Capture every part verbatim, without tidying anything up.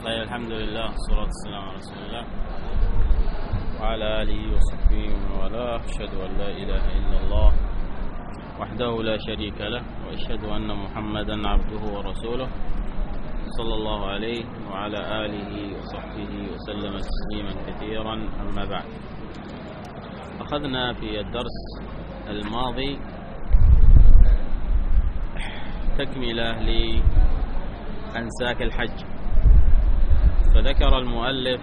طيب، الحمد لله والصلاة والسلام على رسول الله وعلى آله وصحبه ومن والاه. أشهد أن لا إله إلا الله وحده لا شريك له، وأشهد أن محمدا عبده ورسوله صلى الله عليه وعلى آله وصحبه وسلم تسليما كثيرا. أما بعد، أخذنا في الدرس الماضي تكملة لأنساك الحج، فذكر المؤلف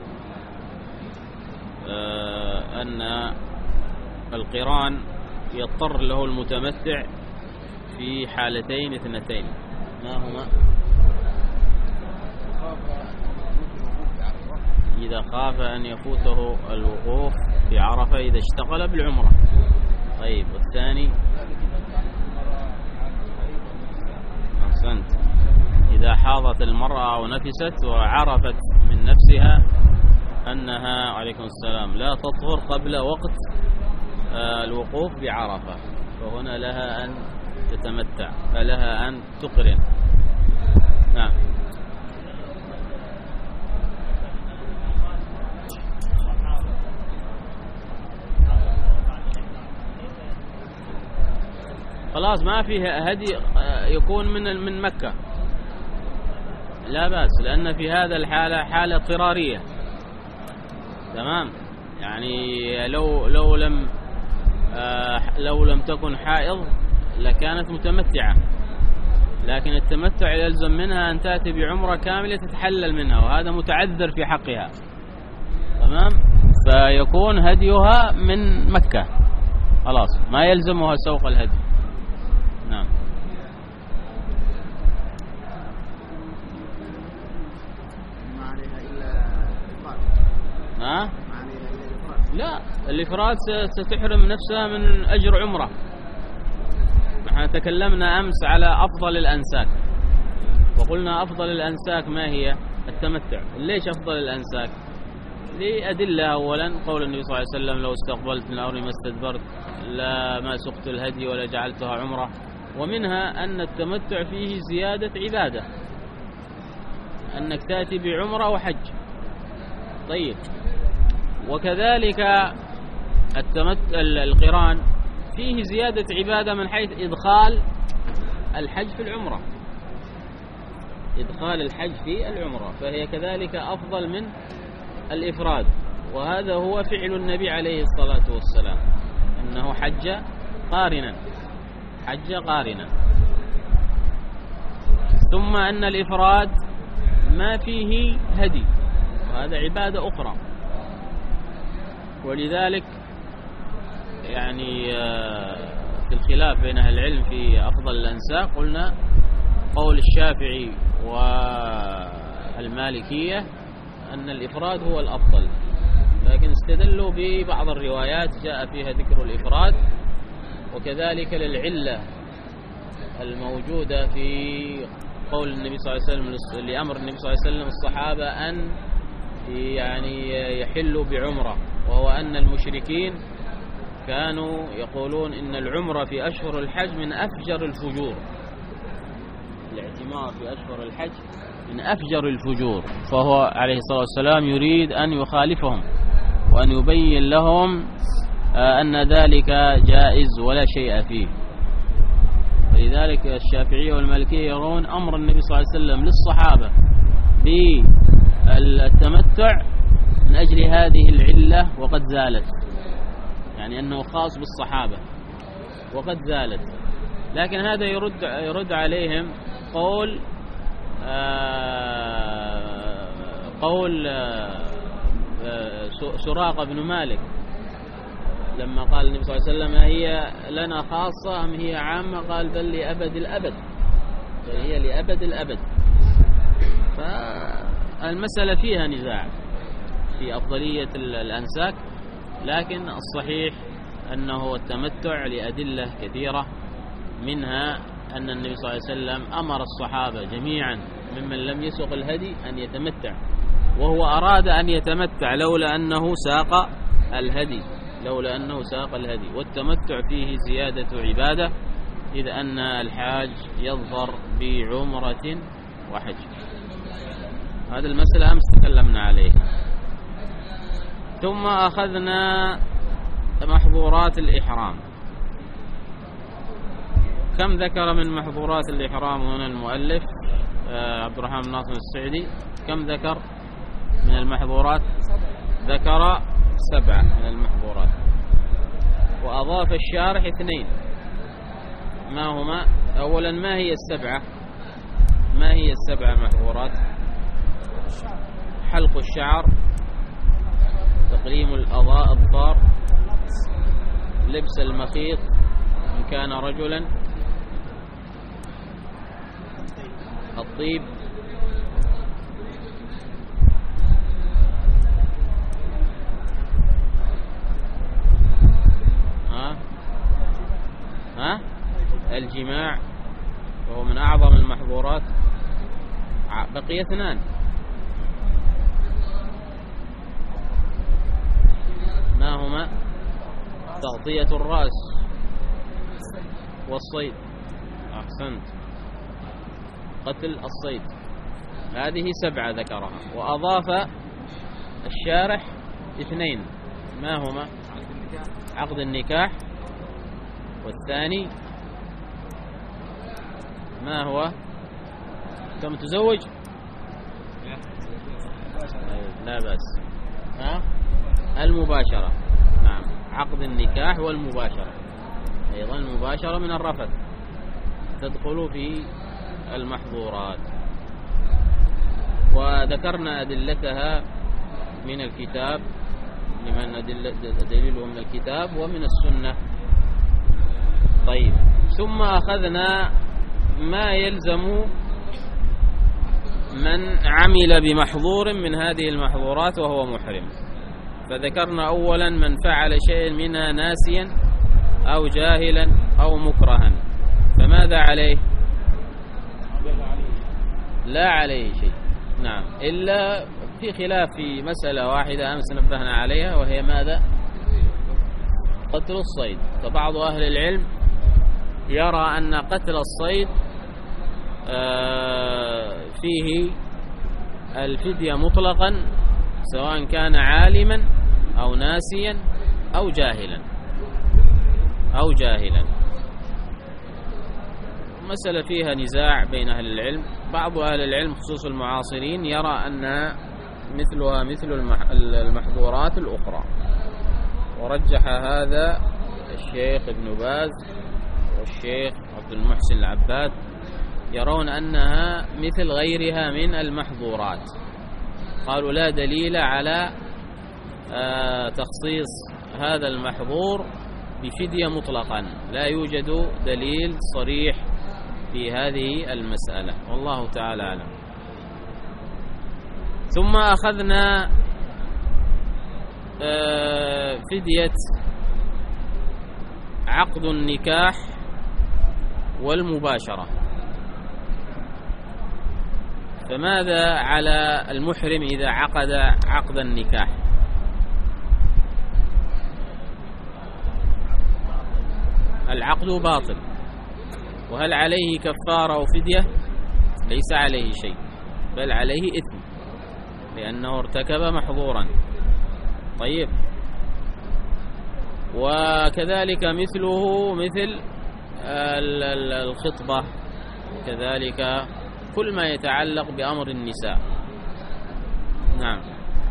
أن القران يضطر له المتمتع في حالتين اثنتين، ما هما؟ إذا خاف أن يفوته الوقوف في عرفة إذا اشتغل بالعمرة. طيب، والثاني؟ أحسنت، إذا حاضت المرأة أو نفست وعرفت من نفسها أنها عليكم السلام لا تطهر قبل وقت الوقوف بعرفة، فهنا لها أن تتمتع، فلها أن تقرن. نعم. خلاص، ما فيها هدي يكون من من مكة، لا بأس، لأن في هذا الحالة حالة اضطرارية. تمام، يعني لو لو لم آه لو لم تكن حائض لكانت متمتعة، لكن التمتع يلزم منها أن تأتي بعمرة كاملة تتحلل منها، وهذا متعذر في حقها. تمام، فيكون هديها من مكة، خلاص ما يلزمها سوق الهدي. نعم. ما عليها إلا الإفراد. ها؟ ما عليها إلا الإفراد. لا، الإفراد ستحرم نفسها من أجر عمرة. نحن تكلمنا أمس على أفضل الأنساك، وقلنا أفضل الأنساك ما هي؟ التمتع. ليش أفضل الأنساك؟ لأدلة. أولا قول النبي صلى الله عليه وسلم: لو استقبلت من أمري ما استدبرت، لا ما سقت الهدي ولا جعلتها عمرة. ومنها أن التمتع فيه زيادة عبادة، أنك تأتي بعمرة وحج. طيب، وكذلك التمتع القران فيه زيادة عبادة من حيث إدخال الحج في العمرة، إدخال الحج في العمرة، فهي كذلك أفضل من الإفراد. وهذا هو فعل النبي عليه الصلاة والسلام، أنه حج قارنا، حج قارنا. ثم أن الإفراد ما فيه هدي، وهذا عبادة أخرى. ولذلك يعني في الخلاف بين أهل العلم في أفضل الأنساك، قلنا قول الشافعي والمالكية أن الإفراد هو الأفضل، لكن استدلوا ببعض الروايات جاء فيها ذكر الإفراد، وكذلك للعلة الموجودة في قول النبي صلى الله عليه وسلم لأمر النبي صلى الله عليه وسلم الصحابة أن يعني يحلوا بعمرة، وهو أن المشركين كانوا يقولون إن العمرة في أشهر الحج من أفجر الفجور، الاعتمار في أشهر الحج من أفجر الفجور، فهو عليه الصلاة والسلام يريد أن يخالفهم وأن يبين لهم أن ذلك جائز ولا شيء فيه. فلذلك الشافعية والمالكية يرون أمر النبي صلى الله عليه وسلم للصحابة بالتمتع من أجل هذه العلة وقد زالت، يعني أنه خاص بالصحابة وقد زالت. لكن هذا يرد يرد عليهم قول آه قول آه سراقة بن مالك لما قال النبي صلى الله عليه وسلم: هي لنا خاصة أم هي عامة؟ قال: بل لأبد الأبد، بل هي لأبد الأبد. فالمسألة فيها نزاع في أفضلية الأنساك، لكن الصحيح أنه التمتع لأدلة كثيرة، منها أن النبي صلى الله عليه وسلم أمر الصحابة جميعا ممن لم يسق الهدي أن يتمتع، وهو أراد أن يتمتع لولا أنه ساق الهدي، لولا أنه ساق الهدي. والتمتع فيه زيادة عبادة، إذ أن الحاج يظفر بعمرة وحج. هذه المسألة أمس تكلمنا عليه. ثم أخذنا محظورات الإحرام. كم ذكر من محظورات الإحرام هنا المؤلف عبد الرحمن بن ناصر السعدي؟ كم ذكر من المحظورات؟ ذكر سبعة من المحظورات، وأضاف الشارح اثنين. ما هما؟ أولا ما هي السبعة؟ ما هي السبعة محظورات؟ حلق الشعر، تقليم الأظفار، لبس المخيط إن كان رجلا، الطيب، ها ها الجماع وهو من أعظم المحظورات. بقي اثنان، ما هما؟ تغطية الرأس والصيد. أحسنت، قتل الصيد. هذه سبعة ذكرها، وأضاف الشارح اثنين. ما هما؟ عقد النكاح، والثاني ما هو؟ كم تزوج؟ لا بأس. ها؟ المباشرة. نعم، عقد النكاح والمباشرة. أيضا المباشرة من الرفث تدخل في المحظورات، وذكرنا أدلتها من الكتاب، لمن دليله من الكتاب ومن السنة. طيب، ثم أخذنا ما يلزم من عمل بمحظور من هذه المحظورات وهو محرم. فذكرنا أولا من فعل شيء منها ناسيا أو جاهلا أو مكرها، فماذا عليه؟ لا عليه شيء. نعم، إلا في خلاف في مسألة واحدة أمس نبهنا عليها، وهي ماذا؟ قتل الصيد. فبعض أهل العلم يرى أن قتل الصيد فيه الفدية مطلقا، سواء كان عالما أو ناسيا أو جاهلا أو جاهلا. مسألة فيها نزاع بين أهل العلم. بعض أهل العلم خصوص المعاصرين يرى أنها مثلها مثل المحظورات الأخرى، ورجح هذا الشيخ ابن باز والشيخ عبد المحسن العباد، يرون أنها مثل غيرها من المحظورات. قالوا لا دليل على تخصيص هذا المحظور بفدية مطلقا، لا يوجد دليل صريح في هذه المسألة، والله تعالى أعلم. ثم أخذنا فدية عقد النكاح والمباشرة. فماذا على المحرم إذا عقد عقد النكاح؟ العقد باطل، وهل عليه كفارة أو فدية؟ ليس عليه شيء، بل عليه إثم، لأنه ارتكب محظورا. طيب، وكذلك مثله مثل الخطبة، كذلك كل ما يتعلق بأمر النساء. نعم.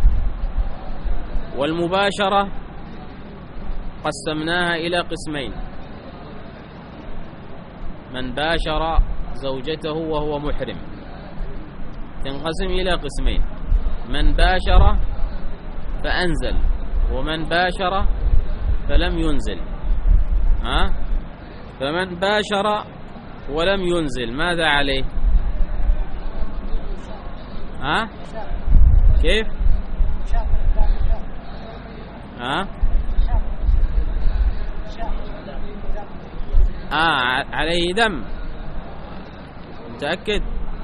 والمباشرة قسمناها إلى قسمين: من باشر زوجته وهو محرم، تنقسم إلى قسمين: من باشر فأنزل، ومن باشر فلم ينزل. ها؟ فمن باشر ولم ينزل ماذا عليه؟ ها؟ كيف؟ ها؟ آه عليه دم، متأكد؟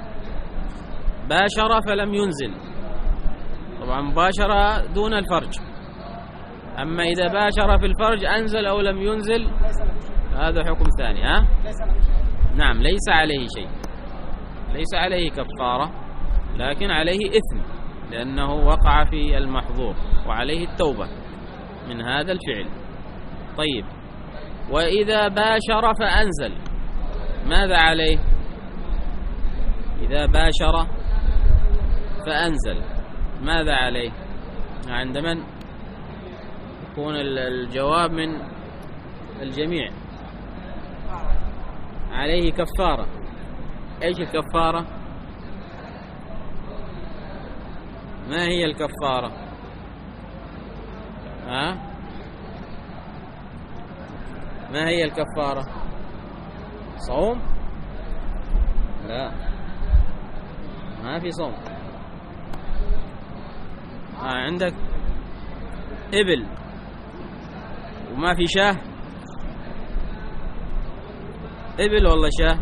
باشر فلم ينزل، طبعا باشر دون الفرج. أما إذا باشر في الفرج أنزل أو لم ينزل هذا حكم ثاني. ها؟ نعم، ليس عليه شيء، ليس عليه كفارة، لكن عليه إثم لأنه وقع في المحظور وعليه التوبة من هذا الفعل. طيب، وإذا باشر فأنزل ماذا عليه؟ إذا باشر فأنزل ماذا عليه؟ عند من يكون الجواب من الجميع؟ عليه كفارة. ايش الكفارة؟ ما هي الكفارة؟ ها؟ ما هي الكفارة؟ صوم؟ لا، ما في صوم. آه عندك إبل وما في شاه. إبل والله شاه؟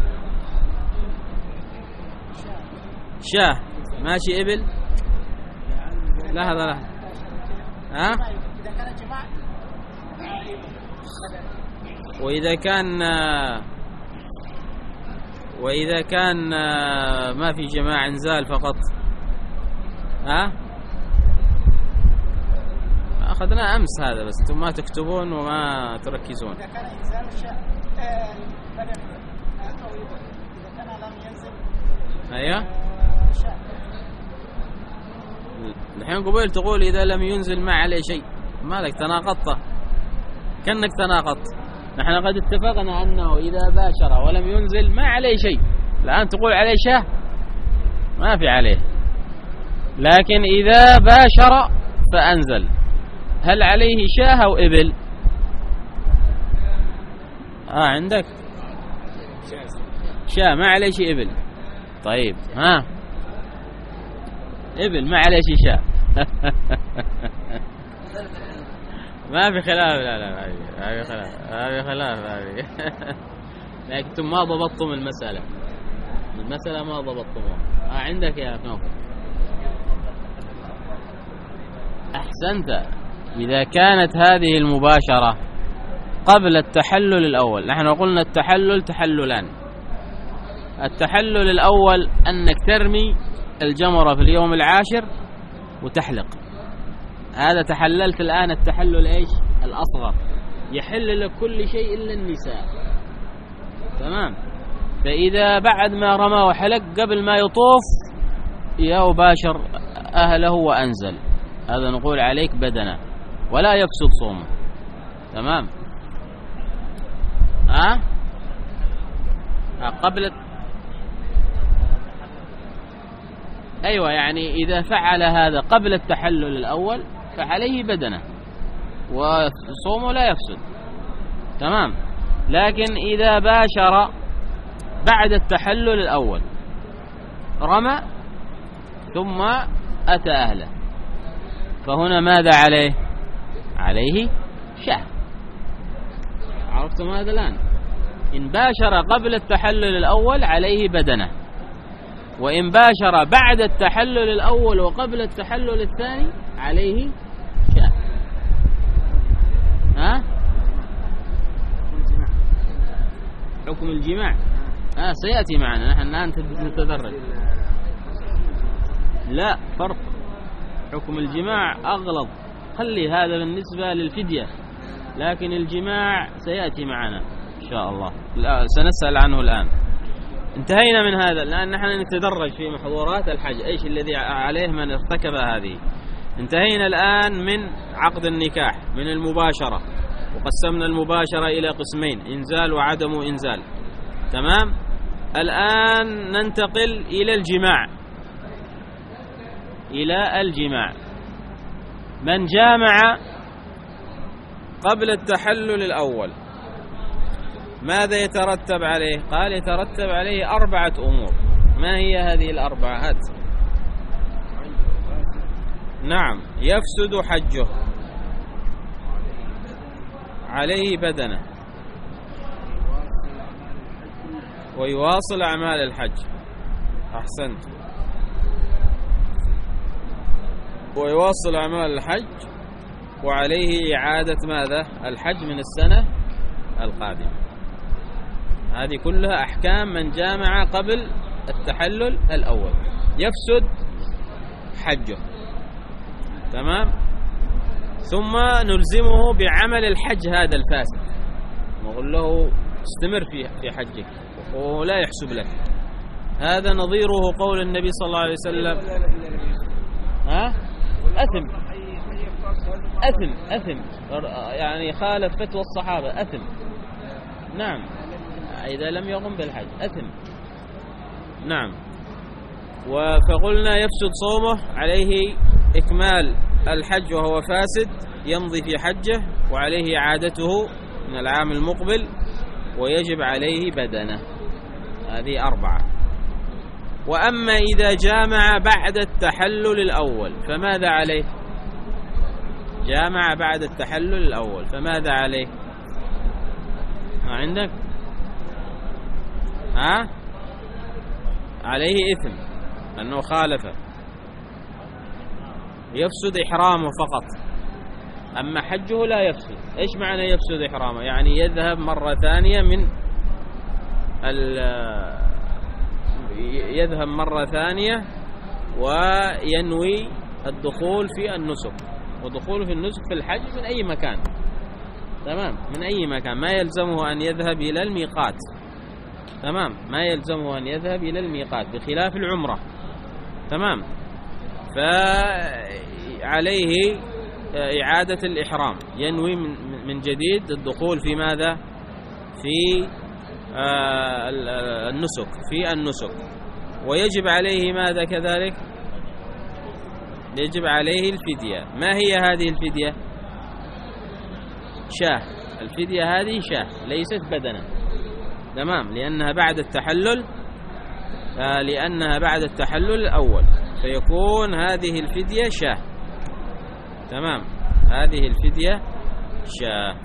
شاه ماشي. إبل لحظة لحظة. ها؟ وإذا كان وإذا كان ما في جماع انزال فقط، ها؟ أخذنا أمس هذا، بس أنتم ما تكتبون وما تركزون. إذا كان إنزال بدل طويلة، إذا كان لم ينزل. أيوه. الحين قبل تقول إذا لم ينزل ما عليه شيء، مالك تناقضت، كأنك تناقضت. نحن قد اتفقنا أنه إذا باشر ولم ينزل ما عليه شيء، الآن تقول عليه شاه، ما في عليه. لكن إذا باشر فأنزل هل عليه شاه أو إبل؟ آه عندك شاه ما عليه شيء إبل. طيب ها، إبل ما عليه شيء شاه. ما في خلاف. لا لا ما في خلاف، ما في خلاف ما في. لكن ما ضبطتم المسألة، المسألة ما ضبطتموها. آه عندك يا نوفل. أحسنت. إذا كانت هذه المباشرة قبل التحلل الأول، نحن قلنا التحلل تحللان. التحلل الأول أنك ترمي الجمرة في اليوم العاشر وتحلق، هذا تحللت الآن. التحلل إيش؟ الأصغر، يحل لك كل شيء إلا النساء. تمام. فإذا بعد ما رمى وحلق قبل ما يطوف يباشر أهله وأنزل، هذا نقول عليك بدنه ولا يفسد صومه. تمام. ها؟ أه؟ قبل. أيوة، يعني إذا فعل هذا قبل التحلل الأول فعليه بدنه وصومه لا يفسد. تمام. لكن إذا باشر بعد التحلل الأول رمى ثم أتى أهله فهنا ماذا عليه؟ عليه شاه. عرفتم هذا الآن؟ إن باشر قبل التحلل الأول عليه بدنه، وإن باشر بعد التحلل الأول وقبل التحلل الثاني عليه شاه. ها؟ حكم الجماع آه سيأتي معنا، نحن الآن نتدرج. لا فرق، حكم الجماع أغلظ. خلي هذا بالنسبة للفدية، لكن الجماع سيأتي معنا إن شاء الله، لا سنسأل عنه الآن. انتهينا من هذا الآن، نحن نتدرج في محظورات الحج، إيش الذي عليه من ارتكب هذه. انتهينا الآن من عقد النكاح، من المباشرة، وقسمنا المباشرة إلى قسمين، إنزال وعدم إنزال. تمام. الآن ننتقل إلى الجماع. إلى الجماع، من جامع قبل التحلل الأول ماذا يترتب عليه؟ قال يترتب عليه أربعة أمور. ما هي هذه الأربعة؟ هات. نعم، يفسد حجه، عليه بدنه، ويواصل أعمال الحج. أحسنت. ويواصل أعمال الحج، وعليه إعادة ماذا؟ الحج من السنة القادمة. هذه كلها أحكام من جامع قبل التحلل الأول. يفسد حجه. تمام. ثم نلزمه بعمل الحج هذا الفاسد، نقول له استمر في في حجك ولا يحسب لك. هذا نظيره قول النبي صلى الله عليه وسلم ها أثم أثم أثم يعني خالف فتوى الصحابة، أثم. نعم، إذا لم يقم بالحج أثم. نعم. فقلنا يفسد صومه، عليه إكمال الحج وهو فاسد، يمضي في حجه وعليه إعادته من العام المقبل، ويجب عليه بدنه. هذه أربعة. وأما إذا جامع بعد التحلل الأول فماذا عليه؟ جامع بعد التحلل الأول فماذا عليه؟ ما عندك؟ ها؟ عليه إثم أنه خالف، يفسد إحرامه فقط، أما حجه لا يفسد. إيش معنى يفسد إحرامه؟ يعني يذهب مرة ثانية من يذهب مرة ثانية وينوي الدخول في النسك، ودخوله في النسك في الحج من أي مكان. تمام، من أي مكان، ما يلزمه أن يذهب إلى الميقات. تمام، ما يلزمه أن يذهب إلى الميقات بخلاف العمرة. تمام. فعليه إعادة الإحرام، ينوي من جديد الدخول في ماذا؟ في النسك، في النسك. ويجب عليه ماذا كذلك؟ يجب عليه الفدية. ما هي هذه الفدية؟ شاه. الفدية هذه شاه ليست بدنا. تمام، لأنها بعد التحلل، لأنها بعد التحلل الأول، فيكون هذه الفدية شاه. تمام، هذه الفدية شاه.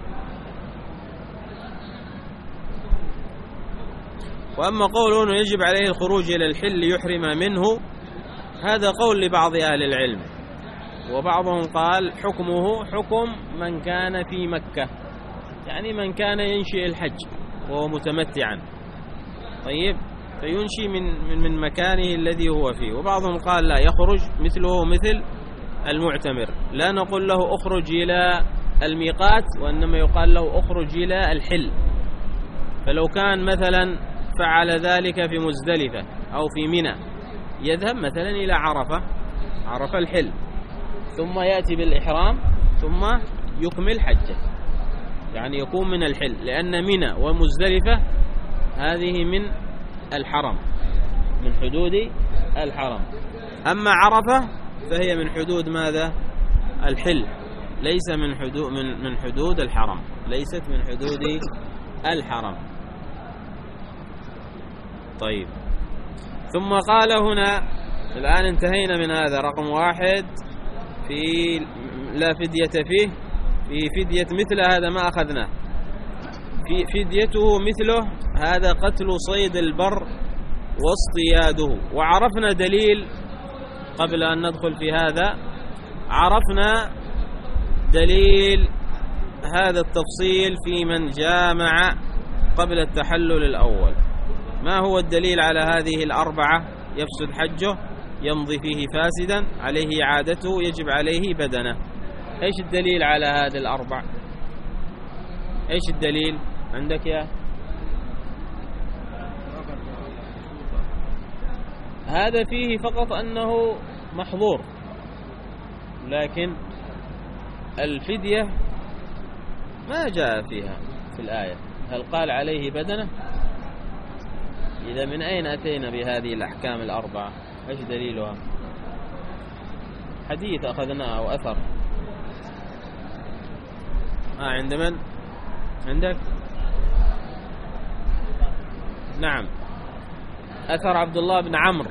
وأما قوله يجب عليه الخروج إلى الحل يحرم منه، هذا قول لبعض أهل العلم، وبعضهم قال حكمه حكم من كان في مكة، يعني من كان ينشئ الحج وهو متمتعا، طيب، فينشي من من من مكانه الذي هو فيه. وبعضهم قال لا، يخرج مثله مثل المعتمر، لا نقول له اخرج إلى الميقات، وإنما يقال له اخرج إلى الحل. فلو كان مثلا فعل ذلك في مزدلفة أو في منى، يذهب مثلا إلى عرفة، عرفة الحل، ثم يأتي بالإحرام ثم يكمل حجه، يعني يكون من الحل، لأن منى ومزدلفة هذه من الحرم، من حدود الحرم. أما عرفة فهي من حدود ماذا؟ الحل، ليس من حدود من من حدود الحرم، ليست من حدود الحرم. طيب، ثم قال هنا، الآن انتهينا من هذا رقم واحد، في لا فدية فيه، في فدية مثل هذا ما أخذناه، في فديته مثله هذا قتل صيد البر واصطياده. وعرفنا دليل قبل أن ندخل في هذا، عرفنا دليل هذا التفصيل في من جامع قبل التحلل الأول. ما هو الدليل على هذه الأربعة؟ يفسد حجه، يمضي فيه فاسدا، عليه إعادته، يجب عليه بدنه. ايش الدليل على هذه الأربع؟ ايش الدليل عندك يا هذا؟ فيه فقط أنه محظور، لكن الفدية ما جاء فيها في الآية. هل قال عليه بدنه؟ إذا من أين أتينا بهذه الأحكام الأربعة؟ ايش دليلها؟ حديث أخذناه أو أثر؟ آه عند من؟ عندك؟ نعم، أثر عبد الله بن عمرو.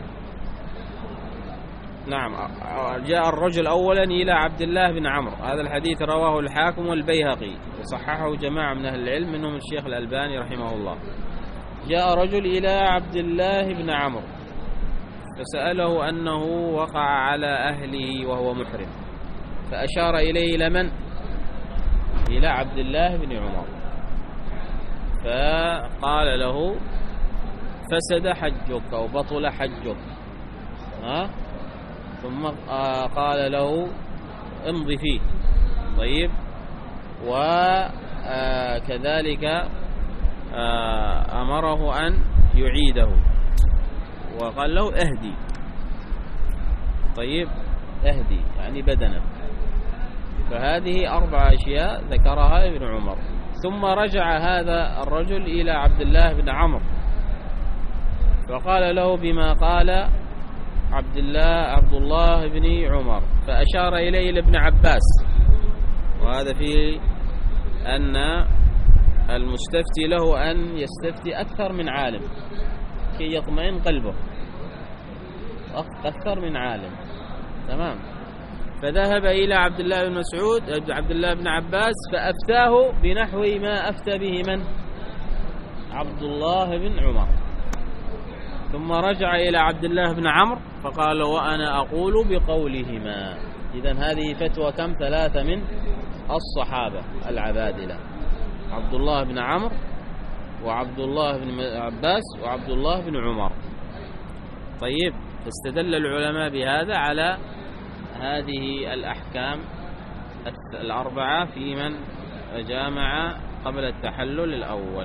نعم، جاء الرجل أولا إلى عبد الله بن عمرو، هذا الحديث رواه الحاكم والبيهقي وصححه جماعة من أهل العلم منهم الشيخ الألباني رحمه الله. جاء رجل إلى عبد الله بن عمرو فسأله أنه وقع على أهله وهو محرم، فأشار إليه إلى من؟ إلى عبد الله بن عمر، فقال له فسد حجك أو بطل حجك، ها ثم قال له امضي فيه. طيب، وكذلك أمره أن يعيده وقال له اهدي. طيب، اهدي يعني بدنا. فهذه أربع أشياء ذكرها ابن عمر. ثم رجع هذا الرجل إلى عبد الله بن عمرو فقال له بما قال عبد الله عبد الله بن عمر، فأشار إليه لابن عباس. وهذا فيه أن المستفتي له أن يستفتي أكثر من عالم كي يطمئن قلبه، أكثر من عالم. تمام. فذهب إلى عبد الله بن مسعود عبد الله بن عباس فأفتاه بنحو ما أفتى به من؟ عبد الله بن عمر. ثم رجع إلى عبد الله بن عمرو فقال وأنا أقول بقولهما. إذن هذه فتوى كم؟ ثلاثة من الصحابة العبادلة، عبد الله بن عمرو وعبد الله بن عباس وعبد الله بن عمر. طيب، فاستدل العلماء بهذا على هذه الأحكام الأربعة في من جامع قبل التحلل الأول.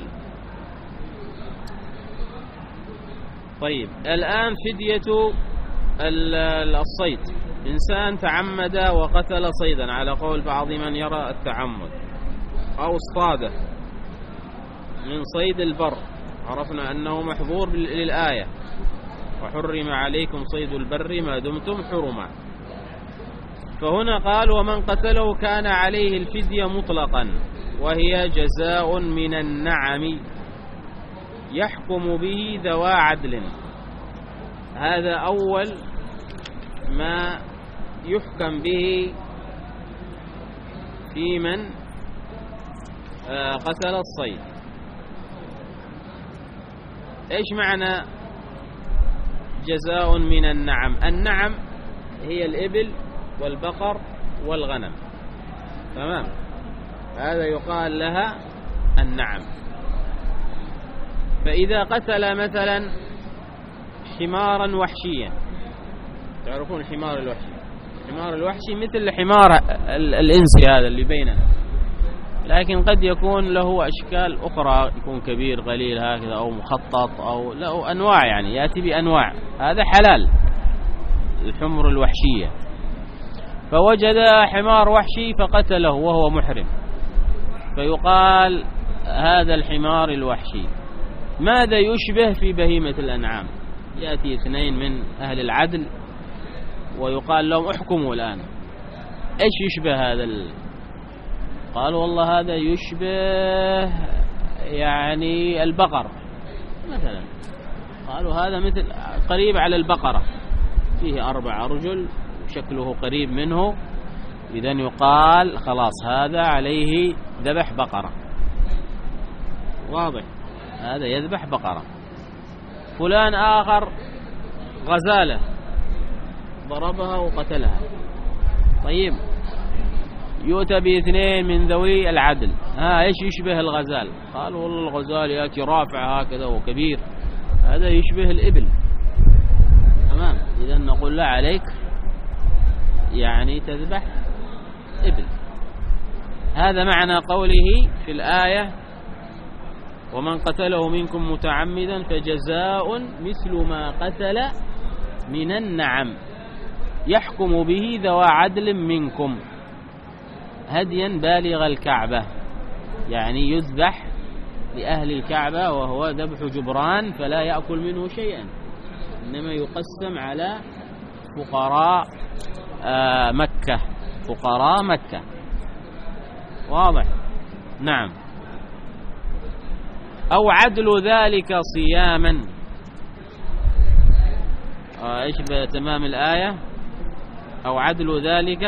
طيب، الآن فدية الصيد. إنسان تعمد وقتل صيدا على قول بعض من يرى التعمد، أو اصطاده من صيد البر، عرفنا أنه محظور للآية وحرم عليكم صيد البر ما دمتم حرما. فهنا قال ومن قتله كان عليه الفدية مطلقا، وهي جزاء من النعم يحكم به ذوى عدل. هذا أول ما يحكم به في من قتل الصيد. إيش معنى جزاء من النعم؟ النعم هي الإبل والبقر والغنم. تمام، هذا يقال لها النعم. فإذا قتل مثلا حمارا وحشيا، تعرفون الحمار الوحشي؟ الحمار الوحشي مثل الحمار الإنسي هذا اللي بيننا، لكن قد يكون له أشكال أخرى، يكون كبير قليل هكذا أو مخطط أو له أنواع، يعني يأتي بأنواع. هذا حلال الحمر الوحشية. فوجد حمار وحشي فقتله وهو محرم، فيقال هذا الحمار الوحشي. ماذا يشبه في بهيمة الأنعام؟ يأتي اثنين من أهل العدل ويقال لهم احكموا الآن، ايش يشبه هذا ال... قال والله هذا يشبه يعني البقر مثلا. قالوا هذا مثل قريب على البقرة، فيه أربع أرجل شكله قريب منه، إذن يقال خلاص هذا عليه ذبح بقرة. واضح؟ هذا يذبح بقرة. فلان آخر غزالة ضربها وقتلها. طيب، يؤتى باثنين من ذوي العدل، ها ايش يشبه الغزال؟ قال والله الغزال يأتي رافع هكذا وكبير، هذا يشبه الإبل. تمام، إذن نقول لا عليك يعني تذبح إبل. هذا معنى قوله في الآية ومن قتله منكم متعمدا فجزاء مثل ما قتل من النعم يحكم به ذوى عدل منكم هديا بالغ الكعبة، يعني يذبح لأهل الكعبة وهو ذبح جبران، فلا يأكل منه شيئا، إنما يقسم على فقراء آه مكة، فقراء مكة. واضح؟ نعم. أو عدل ذلك صياما. آه إيش بتمام الآية؟ أو عدل ذلك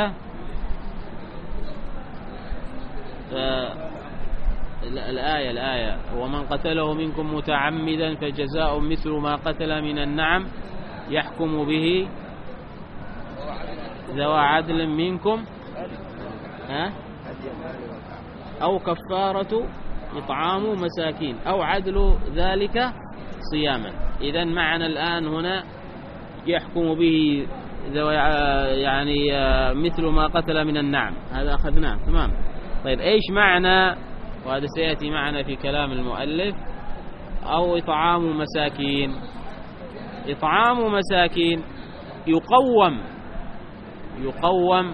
آه الآية الآية ومن قتله منكم متعمدا فجزاء مثل ما قتل من النعم يحكم به ذوى عدل منكم ها أو كفارة إطعام مساكين أو عدل ذلك صياما. إذن معنا الآن هنا يحكم به يعني مثل ما قتل من النعم، هذا أخذناه تمام. طيب إيش معنى، وهذا سيأتي معنا في كلام المؤلف، أو إطعام مساكين؟ إطعام مساكين يقوم يقوم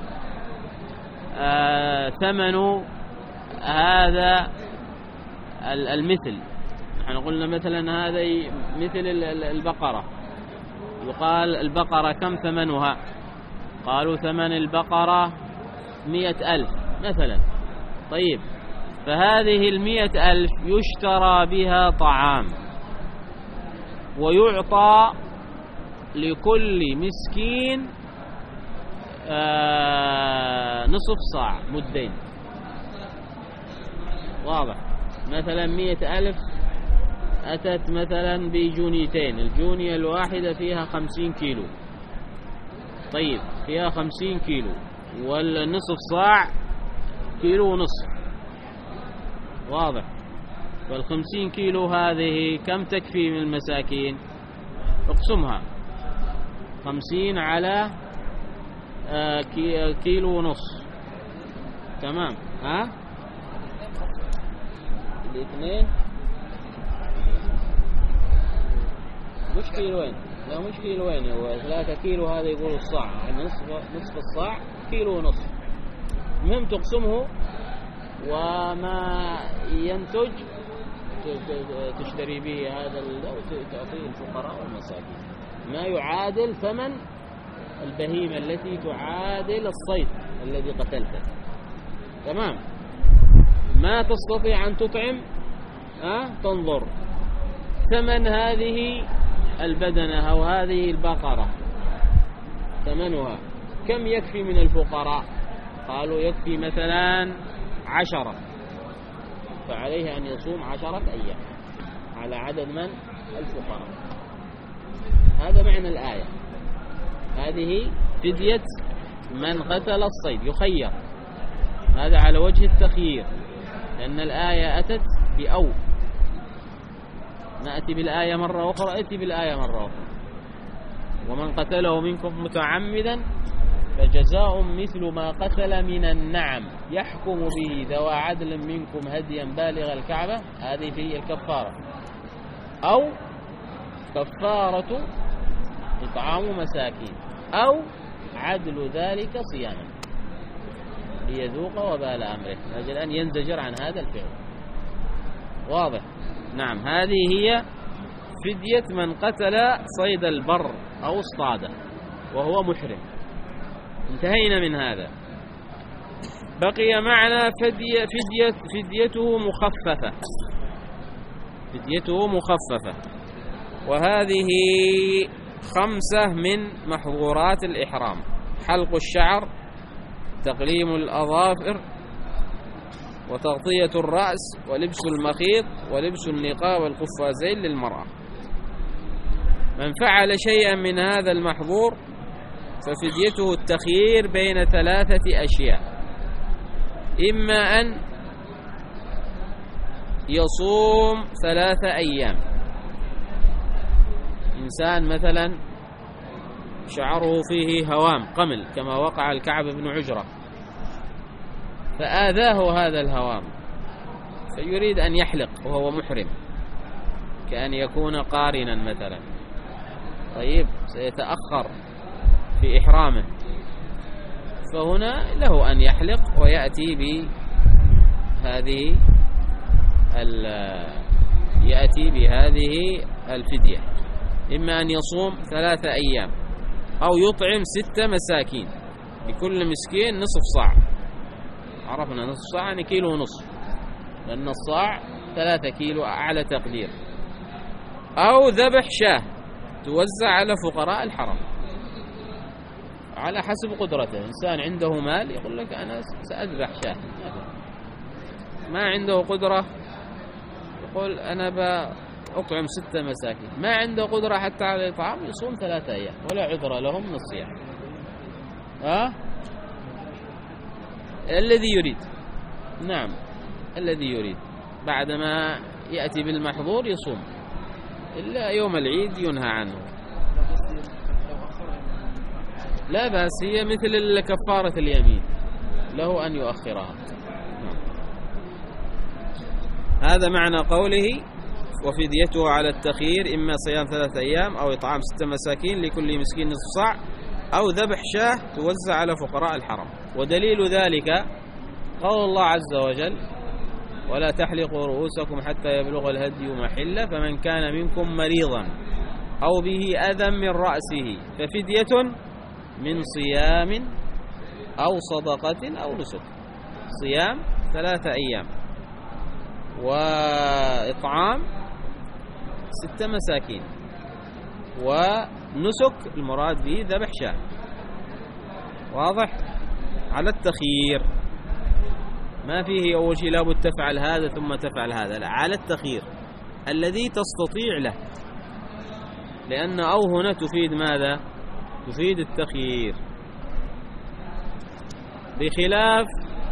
آه ثمن هذا المثل. نحن قلنا مثلا هذا مثل البقرة، يقال البقرة كم ثمنها؟ قالوا ثمن البقرة مئة ألف مثلا. طيب فهذه المئة ألف يشترى بها طعام، ويعطى لكل مسكين آه نصف صاع مدين. واضح؟ مثلا مئة ألف أتت مثلا بجونيتين، الجونية الواحدة فيها خمسين كيلو. طيب فيها خمسين كيلو، والنصف صاع كيلو ونصف. واضح؟ والخمسين كيلو هذه كم تكفي من المساكين؟ اقسمها، خمسين على آه كيلو ونصف. تمام؟ ها الاثنين مش كيلوين، لا مش كيلوين، هو ثلاثة كيلو. هذا يقول الصاع، يعني نصف نصف الصاع كيلو ونصف. المهم تقسمه، وما ينتج تشتري به هذا وتعطيه الفقراء والمساكين، ما يعادل ثمن البهيمة التي تعادل الصيد الذي قتلته. تمام؟ ما تستطيع أن تطعم، أه؟ تنظر ثمن هذه البدنة أو هذه البقرة، ثمنها كم يكفي من الفقراء؟ قالوا يكفي مثلا عشرة، فعليه أن يصوم عشرة أيام على عدد من؟ الفقراء. هذا معنى الآية. هذه فدية من قتل الصيد، يخير. هذا على وجه التخيير، لأن الآية أتت بأو. نأتي بالآية مرة أخرى، أتي بالآية مرة أخرى. ومن قتله منكم متعمدا فجزاء مثل ما قتل من النعم يحكم به ذوى عدل منكم هديا بالغ الكعبة. هذه في الكفارة. أو كفارة إطعام مساكين، أو عدل ذلك صياما ليذوق وبال أمره، لأجل أن ينزجر عن هذا الفعل. واضح؟ نعم. هذه هي فدية من قتل صيد البر أو اصطاده وهو محرم. انتهينا من هذا. بقي معنا فدية فدية فديته مخففة. فديته مخففة، وهذه خمسة من محظورات الإحرام: حلق الشعر، تقليم الأظافر، وتغطية الرأس، ولبس المخيط، ولبس النقاب والقفازين للمرأة. من فعل شيئا من هذا المحظور ففديته التخيير بين ثلاثة أشياء: إما أن يصوم ثلاثة أيام. إنسان مثلا شعره فيه هوام قمل كما وقع الكعب بن عجرة، فآذاه هذا الهوام، فيريد أن يحلق وهو محرم، كأن يكون قارنا مثلا. طيب سيتأخر في إحرامه، فهنا له أن يحلق ويأتي بهذه يأتي بهذه الفدية: إما أن يصوم ثلاثة أيام، أو يطعم ستة مساكين، لكل مسكين نصف صاع. عرفنا نصف صاع يعني كيلو ونصف، لأن الصاع ثلاثة كيلو أعلى تقدير. أو ذبح شاه توزع على فقراء الحرم على حسب قدرته. إنسان عنده مال يقول لك أنا سأذبح شاه، ما عنده قدرة يقول أنا بأطعم ستة مساكين، ما عنده قدرة حتى على الإطعام يصوم ثلاثة أيام ولا عذر لهم من الصيام. ها؟ الذي يريد، نعم الذي يريد بعدما يأتي بالمحظور يصوم، إلا يوم العيد ينهى عنه. لا بأس، هي مثل كفارة اليمين، له أن يؤخرها. هذا معنى قوله وفديته على التخيير إما صيام ثلاثة أيام أو إطعام ستة مساكين لكل مسكين نصف صاع أو ذبح شاة توزع على فقراء الحرم. ودليل ذلك قول الله عز وجل ولا تحلقوا رؤوسكم حتى يبلغ الهدي محله فمن كان منكم مريضا أو به أذى من رأسه ففدية من صيام أو صدقة أو نسك. صيام ثلاثة أيام وإطعام ستة مساكين ونسك المراد به ذبح شاة. واضح؟ على التخيير، ما فيه أول شيء لابد تفعل هذا ثم تفعل هذا، لا، على التخيير الذي تستطيع له، لأن أو هنا تفيد ماذا؟ تفيد التخيير، بخلاف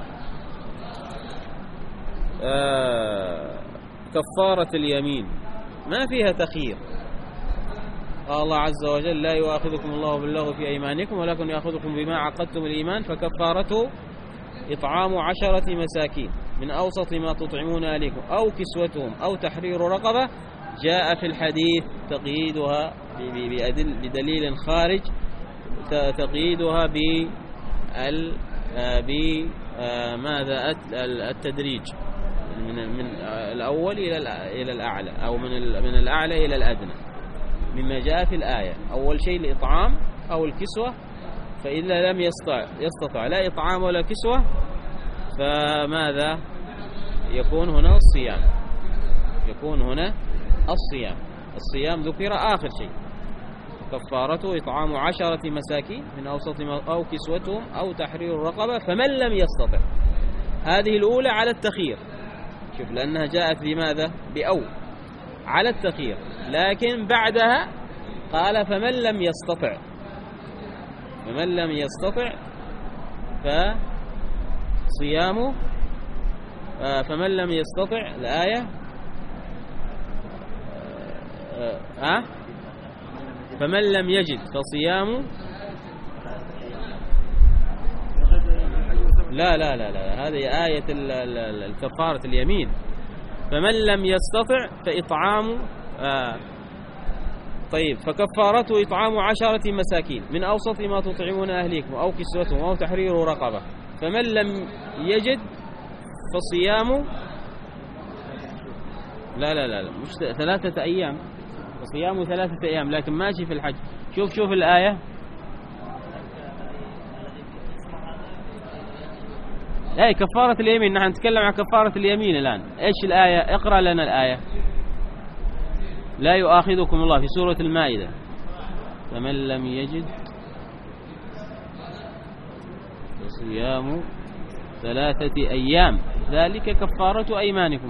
آه كفارة اليمين ما فيها تخيير. قال الله عز وجل لا يؤاخذكم الله باللغو في أيمانكم ولكن يأخذكم بما عقدتم الإيمان فكفارته إطعام عشرة مساكين من أوسط ما تطعمون أهليكم أو كسوتهم أو تحرير رقبة. جاء في الحديث تقييدها بدليل خارج، تقييدها بماذا التدريج من من الأول إلى إلى الأعلى أو من من الأعلى إلى الأدنى مما جاء في الآية. أول شيء الإطعام أو الكسوة، فإذا لم يستطع يستطع لا إطعام ولا كسوة فماذا يكون هنا؟ الصيام. يكون هنا الصيام. الصيام ذكر آخر شيء، كفارته إطعام عشرة مساكين من أوسط ما أو كسوتهم أو تحرير رقبة فمن لم يستطع. هذه الأولى على التخيير، شوف لأنها جاءت بماذا؟ بأو على التخيير، لكن بعدها قال فمن لم يستطع، فمن لم يستطع فصيامه، فمن لم يستطع الآية أه؟ فمن لم يجد فصيامه لا لا لا لا هذه آية الكفارة اليمين. فمن لم يستطع فإطعام آه طيب فكفارته إطعام عشرة مساكين من أوسط ما تطعمون أهليكم أو كسوتهم أو تحرير رقبة. فمن لم يجد فصيام لا لا لا مش ثلاثة أيام، فصيام ثلاثة أيام، لكن ماشي في الحج. شوف شوف الآية، لا كفارة اليمين، نحن نتكلم عن كفارة اليمين الآن. إيش الآية؟ اقرأ لنا الآية. لا يؤاخذكم الله في سورة المائدة فمن لم يجد فصيام ثلاثة أيام ذلك كفارة أيمانكم.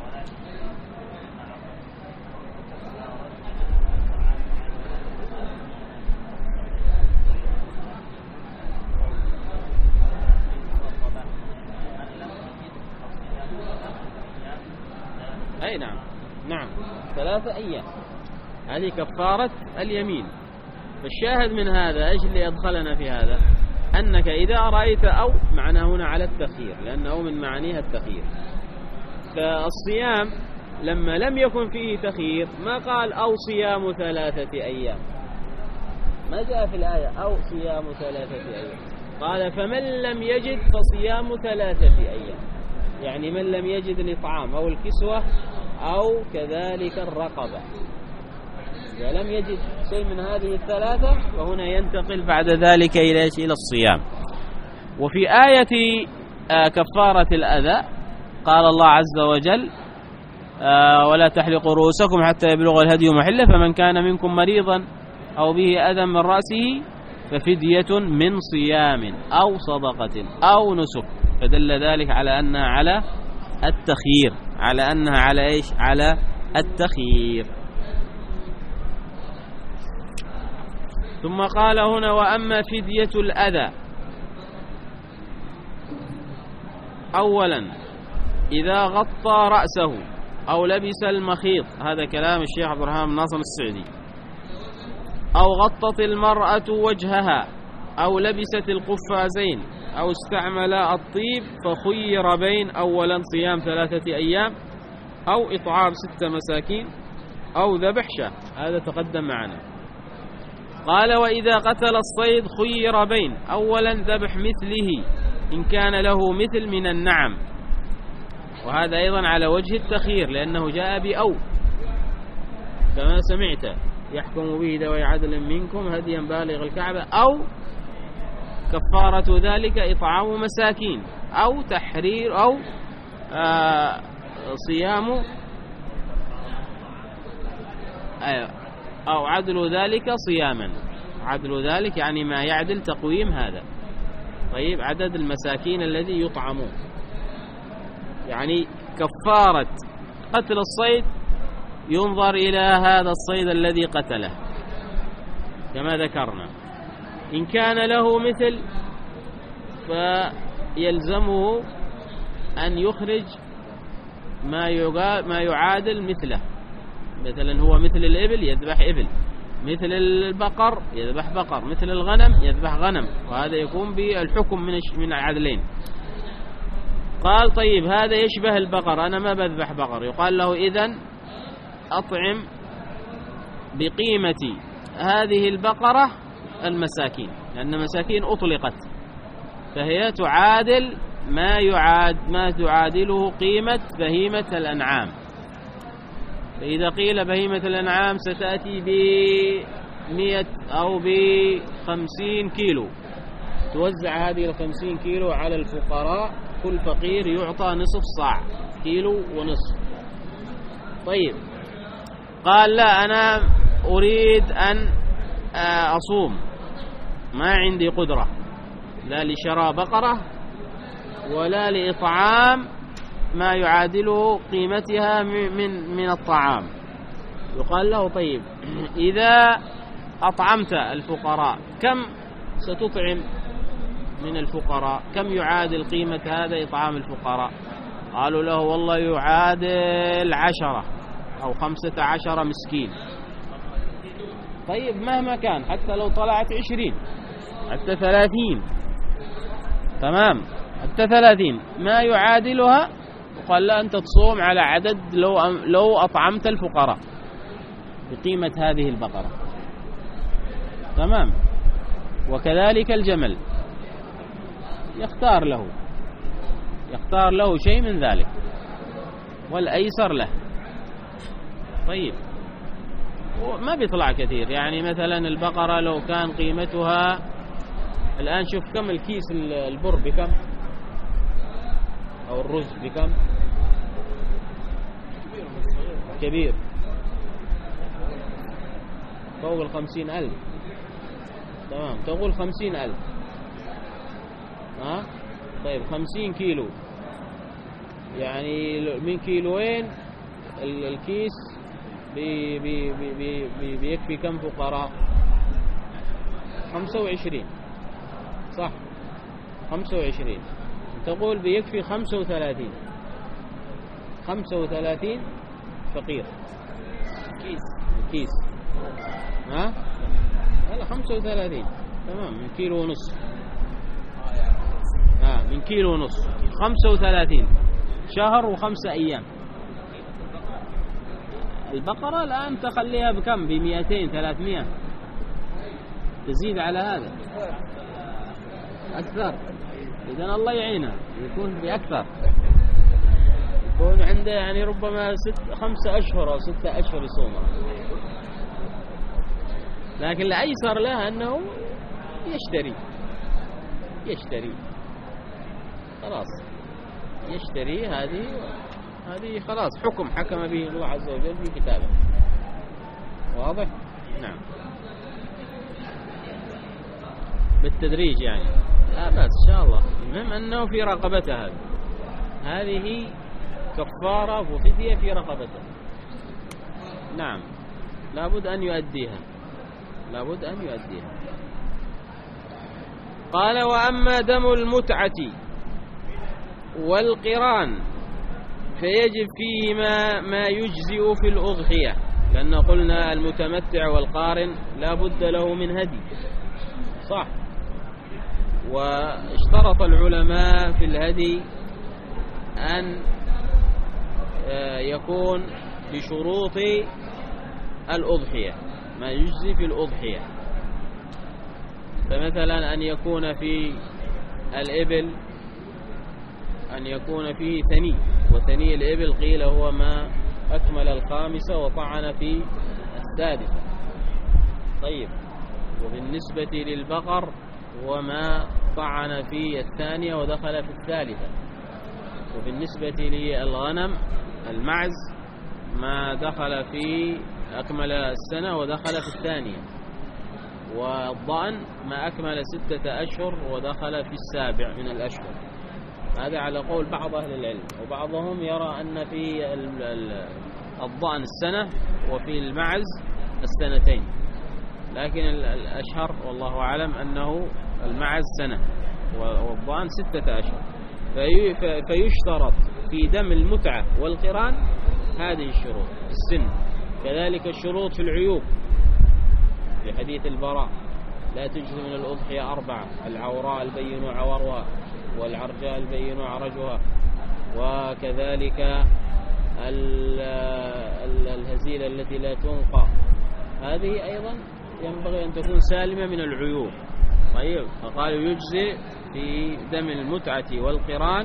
أي نعم نعم ثلاثة أيام هذه كفارة اليمين. فالشاهد من هذا إيش اللي أدخلنا في هذا؟ أنك إذا رأيت أو معناه هنا على التخيير، لأنه من معانيها التخيير. فالصيام لما لم يكن فيه تخيير ما قال أو صيام ثلاثة أيام، ما جاء في الآية أو صيام ثلاثة أيام، قال فمن لم يجد فصيام ثلاثة أيام، يعني من لم يجد الإطعام أو الكسوة أو كذلك الرقبة. إذا لم يجد شيء من هذه الثلاثة فهنا ينتقل بعد ذلك إلى إلى الصيام. وفي آية كفارة الأذى قال الله عز وجل ولا تحلقوا رؤوسكم حتى يبلغ الهدي محله فمن كان منكم مريضا أو به أذى من رأسه ففدية من صيام أو صدقة أو نسك. فدل ذلك على أنها على التخيير، على أنها على إيش؟ على التخيير. ثم قال هنا وأما فدية الأذى، أولا إذا غطى رأسه أو لبس المخيط، هذا كلام الشيخ عبد الرحمن بن ناصر السعدي، أو غطت المرأة وجهها أو لبست القفازين أو استعمل الطيب فخير بين أولا صيام ثلاثة أيام أو إطعام ستة مساكين أو ذبح شاة. هذا تقدم معنا. قال وإذا قتل الصيد خير بين أولا ذبح مثله إن كان له مثل من النعم، وهذا أيضا على وجه التخيير لأنه جاء بأو كما سمعت يحكم به ذوي عدل منكم هديا بالغ الكعبة أو كفارة ذلك إطعام مساكين أو تحرير أو آه صيام آه أو عدل ذلك صياما. عدل ذلك يعني ما يعدل تقويم هذا. طيب عدد المساكين الذي يطعمون، يعني كفارة قتل الصيد ينظر إلى هذا الصيد الذي قتله كما ذكرنا. إن كان له مثل فيلزمه أن يخرج ما يعادل مثله. مثلا هو مثل الإبل يذبح إبل، مثل البقر يذبح بقر، مثل الغنم يذبح غنم، وهذا يكون بالحكم من من العدلين. قال طيب هذا يشبه البقر، أنا ما بذبح بقر، يقال له إذن أطعم بقيمة هذه البقرة المساكين، لأن مساكين أطلقت فهي تعادل ما يعاد ما تعادله قيمة بهيمة الأنعام. فإذا قيل بهيمة الأنعام ستأتي بمئة أو بخمسين كيلو، توزع هذه الخمسين كيلو على الفقراء، كل فقير يعطى نصف صاع، كيلو ونصف. طيب قال لا أنا أريد أن أصوم، ما عندي قدرة لا لشراء بقرة ولا لإطعام ما يعادله قيمتها من من الطعام. يقال له طيب إذا أطعمت الفقراء كم ستطعم من الفقراء؟ كم يعادل قيمة هذا إطعام الفقراء؟ قالوا له والله يعادل عشرة أو خمسة عشر مسكين. طيب مهما كان، حتى لو طلعت عشرين حتى ثلاثين، تمام، حتى ثلاثين ما يعادلها، وقال لا أنت تصوم على عدد لو لو أطعمت الفقراء بقيمة هذه البقرة، تمام. وكذلك الجمل يختار له يختار له شيء من ذلك والأيسر له. طيب ما بيطلع كثير، يعني مثلا البقرة لو كان قيمتها الآن، شوف كم الكيس البر بكم أو الرز بكم؟ كبير فوق الخمسين ألف، تمام، تقول خمسين ألف، ها؟ طيب خمسين كيلو يعني من كيلوين الكيس بي بي بي بي بيكفي كم فقراء؟ خمسة وعشرين، صح؟ خمسة وعشرين، تقول بيكفي خمسة وثلاثين، خمسة وثلاثين فقير كيس كيس ها؟ هلا خمسة وثلاثين، تمام، من كيلو ونص، ها من كيلو ونص، خمسة وثلاثين شهر وخمسة أيام. البقرة الآن تخليها بكم؟ بمئتين ثلاثمائة، تزيد على هذا أكثر. إذن الله يعينها، يكون بأكثر، يكون عنده يعني ربما ست خمسة أشهر أو ستة أشهر يصومها. لكن الأيسر له أنه يشتري يشتري خلاص، يشتري هذه هذه خلاص، حكم حكم به الله عز وجل في كتابه، واضح؟ نعم، بالتدريج يعني، لا بس إن شاء الله. المهم أنه في رقبته، هذه هذه كفارة وفدية في رقبته، نعم، لابد أن يؤديها، لابد أن يؤديها. قال وأما دم المتعة والقران فيجب فيهما ما يجزئ في الأضحية، لأن قلنا المتمتع والقارن لا بد له من هدي، صح؟ واشترط العلماء في الهدي أن يكون بشروط الأضحية ما يجزي في الأضحية. فمثلا أن يكون في الإبل أن يكون فيه ثني، وثني الإبل قيل هو ما أكمل الخامسة وطعن في السادسة. طيب، وبالنسبة للبقر وما طعن في الثانية ودخل في الثالثة. وبالنسبة للغنم المعز ما دخل في أكمل السنة ودخل في الثانية. والضأن ما أكمل ستة أشهر ودخل في السابع من الأشهر. هذا على قول بعض أهل العلم، وبعضهم يرى أن في الضأن السنة وفي المعز السنتين، لكن الأشهر والله أعلم أنه المعز سنة والضأن ستة أشهر. فيشترط في دم المتعة والقران هذه الشروط السن. كذلك الشروط في العيوب في حديث البراء: لا تجزي من الأضحية أربعة: العوراء البين عورها، والعرجاء البين عرجها، وكذلك الهزيلة التي لا تنقى. هذه أيضا ينبغي أن تكون سالمة من العيوب. طيب، فقالوا يجزي في دم المتعة والقران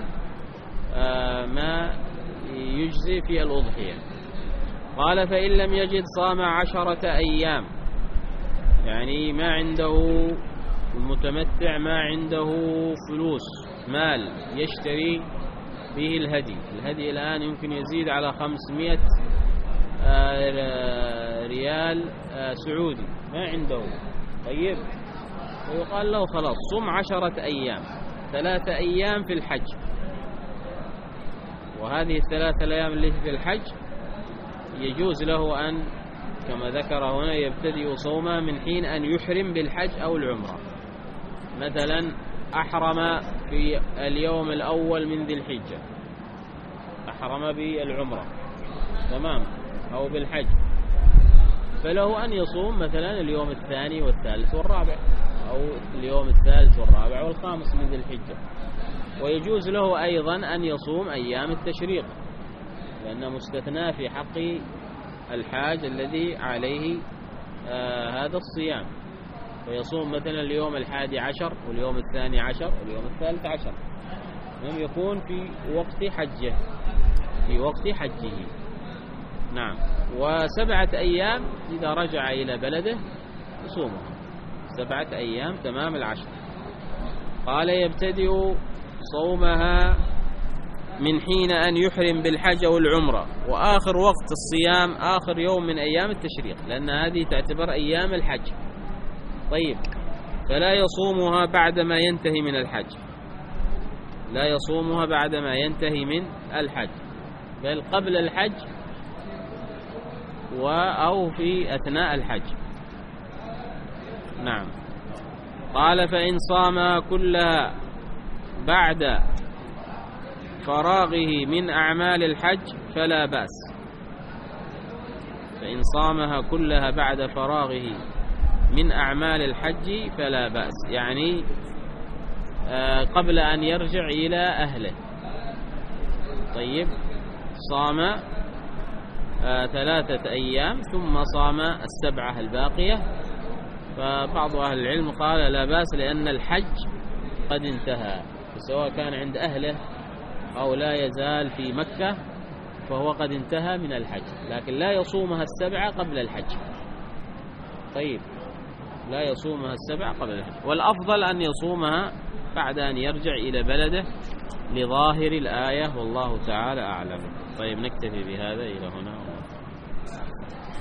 ما يجزي في الأضحية. قال: فإن لم يجد صام عشرة أيام. يعني ما عنده المتمتع ما عنده فلوس مال يشتري به الهدي. الهدي الآن يمكن يزيد على خمسمائة ريال سعودي، ما عنده. طيب، ويقال له خلاص صم عشرة أيام، ثلاثة أيام في الحج. وهذه الثلاثة الأيام التي في الحج يجوز له أن كما ذكر هنا يبتدئ صومها من حين أن يحرم بالحج أو العمرة. مثلا أحرم في اليوم الأول من ذي الحجة، أحرم بالعمرة تمام أو بالحج، فله أن يصوم مثلا اليوم الثاني والثالث والرابع، أو اليوم الثالث والرابع والخامس من ذي الحجة. ويجوز له أيضا أن يصوم أيام التشريق، لأنه مستثنى في حق الحاج الذي عليه آه هذا الصيام، فيصوم مثلا اليوم الحادي عشر واليوم الثاني عشر واليوم الثالث عشر، لم يكون في وقت حجه في وقت حجه. نعم. وسبعة أيام إذا رجع إلى بلده يصومها سبعة أيام تمام العشر. قال: يبتدئ صومها من حين أن يحرم بالحج أو العمرة، وآخر وقت الصيام آخر يوم من أيام التشريق، لأن هذه تعتبر أيام الحج. طيب، فلا يصومها بعدما ينتهي من الحج، لا يصومها بعدما ينتهي من الحج، بل قبل الحج أو في أثناء الحج. نعم. قال: فإن صام كلها بعد فراغه من أعمال الحج فلا بأس. فإن صامها كلها بعد فراغه من أعمال الحج فلا بأس، يعني قبل أن يرجع إلى أهله. طيب، صام ثلاثة أيام ثم صام السبعة الباقية، فبعض أهل العلم قال لا بأس، لأن الحج قد انتهى، سواء كان عند أهله أو لا يزال في مكة فهو قد انتهى من الحج، لكن لا يصومها السبعة قبل الحج. طيب، لا يصومها السبعة قبل الحج، والأفضل أن يصومها بعد أن يرجع إلى بلده لظاهر الآية، والله تعالى أعلم. طيب، نكتفي بهذا إلى هنا.